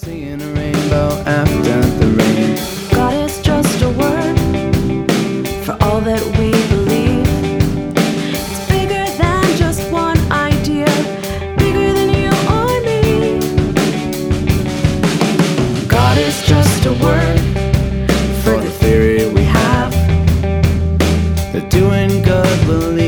seeing a rainbow after the rain. God is just a word for all that we believe. It's bigger than just one idea, bigger than you or me. God is just a word For the theory we have that doing good will lead